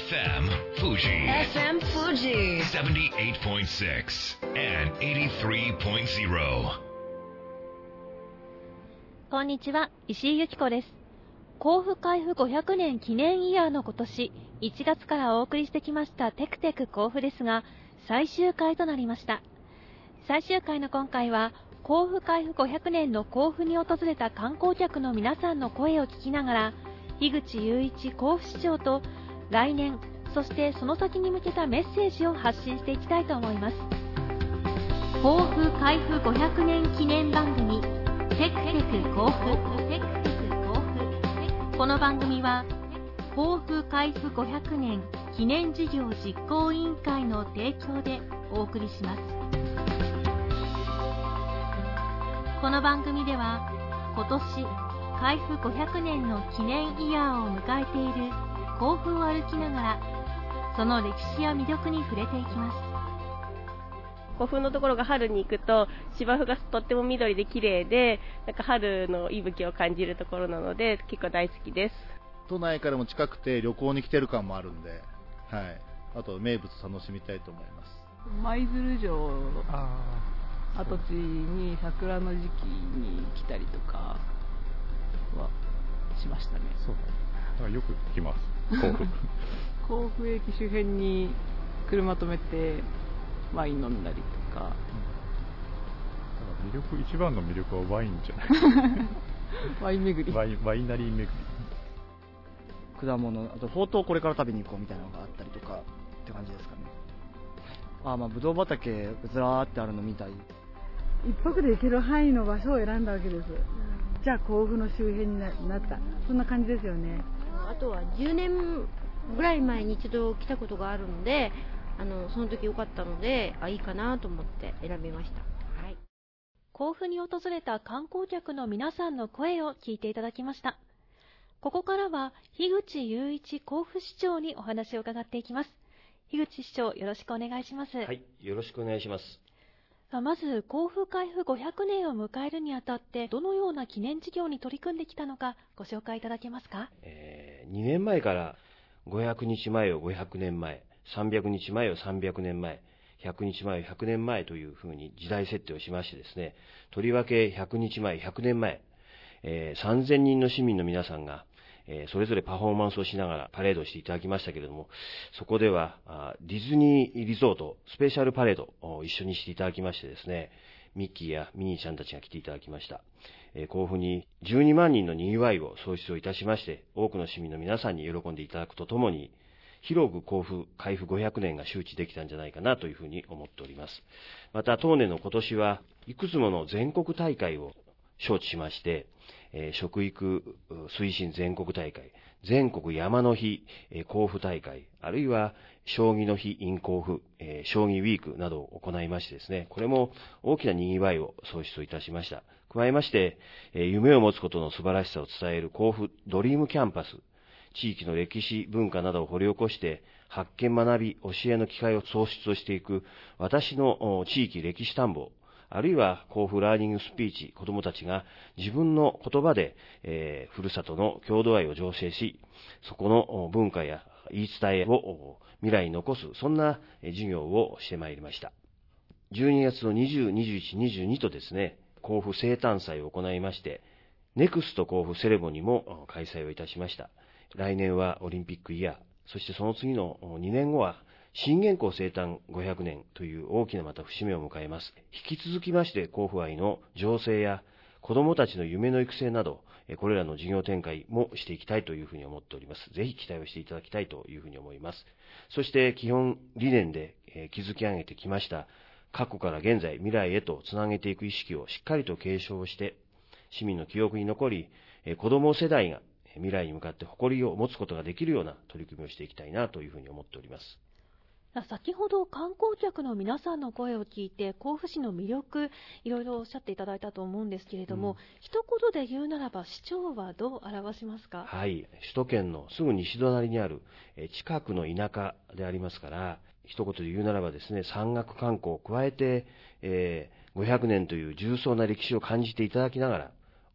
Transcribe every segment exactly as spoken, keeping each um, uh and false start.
エフエム Fuji エフエム Fuji セブンティーエイトポイントシックス and エイティースリーポイントゼロ。 こんにちは、石井由紀子です。甲府開府ごひゃくねん記念イヤーの今年いちがつからお送りしてきましたテクテク甲府ですが、最終回となりました。最終回の今回は甲府開府ごひゃくねんの甲府に訪れた観光客の皆さんの声を聞きながら、樋口雄一甲府市長と来年、そしてその先に向けたメッセージを発信していきたいと思います。甲府開府ごひゃくねん記念番組テクテク甲府。この番組は甲府開府ごひゃくねん記念事業実行委員会の提供でお送りします。この番組では今年開府ごひゃくねんの記念イヤーを迎えている甲府を歩きながら、その歴史や魅力に触れていきます。 甲府のところが春に行くと芝生がとっても緑で綺麗で、なんか春の息吹を感じるところなので結構大好きです。 都内からも近くて旅行に来てる感もあるんで、はい、あと名物楽しみたいと思います。 舞鶴城跡地に桜の時期に来たりとかはしましたね。 そうだからよく来ます甲府甲府駅周辺に車止めてワイン飲んだりとか、 うん、だから魅力一番の魅力はワインじゃないワイン巡りワインワイナリー巡り、 果物、あとほうとうこれから食べに行こうみたいなのがあったりとかって感じですかね。あまあぶどう畑ずらーってあるのみたい。 一泊で行ける範囲の場所を選んだわけです。じゃあ甲府の周辺に な, なったそんな感じですよね。 あとはじゅうねんぐらい前に一度来たことがあるので、あのその時良かったので、あいいかなと思って選びました。はい、 甲府に訪れた観光客の皆さんの声を聞いていただきました。ここからは樋口雄一甲府市長にお話を伺っていきます。樋口市長、よろしくお願いします。 はい、よろしくお願いします。 まず甲府開府ごひゃくねんを迎えるにあたってどのような記念事業に取り組んできたのかご紹介いただけますか。 えー、にねんまえからごひゃくにちまえをごひゃくねんまえ、さんびゃくにちまえをさんびゃくねんまえ、ひゃくにちまえをひゃくねんまえというふうに時代設定をしましてですね、とりわけひゃくにちまえ、ひゃくねんまえ、えー、さんぜんにんの市民の皆さんが、えー、それぞれパフォーマンスをしながらパレードをしていただきましたけれども、そこではあディズニーリゾートスペシャルパレードを一緒にしていただきましてですね、ミッキーやミニーちゃんたちが来ていただきました。えー、甲府にじゅうにまんにんの賑わいを創出をいたしまして、多くの市民の皆さんに喜んでいただくとともに、広く甲府開府ごひゃくねんが周知できたんじゃないかなというふうに思っております。また当年の今年はいくつもの全国大会を招致しまして、えー、食育推進全国大会、全国山の日、えー、甲府大会、あるいは将棋の日 in 甲府、えー、将棋ウィークなどを行いましてですね、これも大きな賑わいを創出いたしました。加えまして、えー、夢を持つことの素晴らしさを伝える甲府ドリームキャンパス、地域の歴史文化などを掘り起こして発見学び教えの機会を創出をしていく私の地域歴史探訪、あるいは甲府ラーニングスピーチ、子どもたちが自分の言葉で、えー、ふるさとの郷土愛を醸成し、そこの文化や言い伝えを未来に残す、そんな授業をしてまいりました。じゅうにがつのにじゅう、にじゅういち、にじゅうにとですね、甲府生誕祭を行いまして、ネクスト甲府セレモニーも開催をいたしました。来年はオリンピックイヤー、そしてその次のにねんごは信玄公生誕ごひゃくねんという大きなまた節目を迎えます。引き続きまして甲府愛の醸成や子どもたちの夢の育成など、これらの事業展開もしていきたいというふうに思っております。ぜひ期待をしていただきたいというふうに思います。そして基本理念で築き上げてきました過去から現在未来へとつなげていく意識をしっかりと継承して市民の記憶に残り、子ども世代が未来に向かって誇りを持つことができるような取り組みをしていきたいなというふうに思っております。 先ほど観光客の皆さんの声を聞いて甲府市の魅力いろいろおっしゃっていただいたと思うんですけれども、うん、一言で言うならば市長はどう表しますか。 はい、首都圏のすぐ西隣にある近くの田舎でありますから、一言で言うならばですね、山岳観光を加えて、えー、ごひゃくねんという重層な歴史を感じていただきながら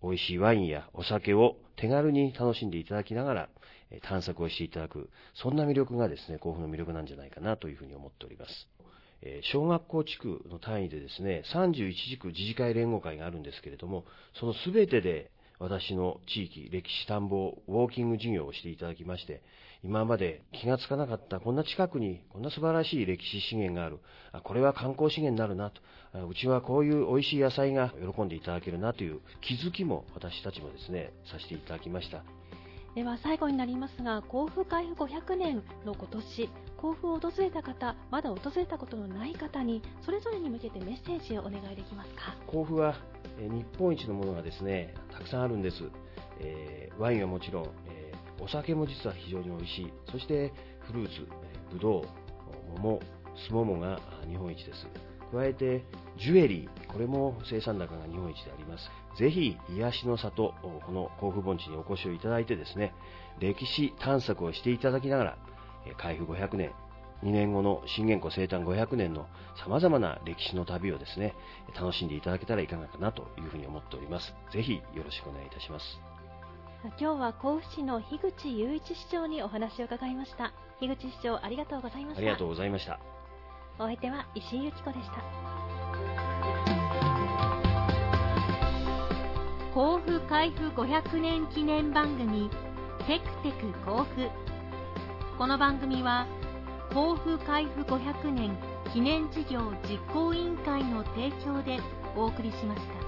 美味しいワインやお酒を手軽に楽しんでいただきながら探索をしていただく、そんな魅力がですね、甲府の魅力なんじゃないかなというふうに思っております。小学校地区の単位でですね、さんじゅういち地区自治会連合会があるんですけれども、そのすべてで私の地域歴史探訪ウォーキング事業をしていただきまして、今まで気がつかなかったこんな近くにこんな素晴らしい歴史資源がある、あこれは観光資源になるなと、あうちはこういう美味しい野菜が喜んでいただけるなという気づきも私たちもですね、させていただきました。 では最後になりますが、甲府開府ごひゃくねんの今年、甲府を訪れた方、まだ訪れたことのない方にそれぞれに向けてメッセージをお願いできますか。 甲府はえ日本一のものがですね、たくさんあるんです。えー、ワインはもちろん、えー、お酒も実は非常に美味しい。そしてフルーツ、えー、ぶどう、桃、すももが日本一です。加えてジュエリー、これも生産高が日本一であります。ぜひ癒しの里、この甲府盆地にお越しをいただいてですね、歴史探索をしていただきながら、開府ごひゃくねん、にねんごの信玄公生誕ごひゃくねんの様々な歴史の旅をですね、楽しんでいただけたらいかがかなというふうに思っております。ぜひよろしくお願いいたします。 今日は甲府市の樋口雄一市長にお話を伺いました。樋口市長、ありがとうございました。 ありがとうございました。 お相手は石井由紀子でした。甲府開府ごひゃくねん記念番組テクテク甲府。この番組は甲府開府ごひゃくねん記念事業実行委員会の提供でお送りしました。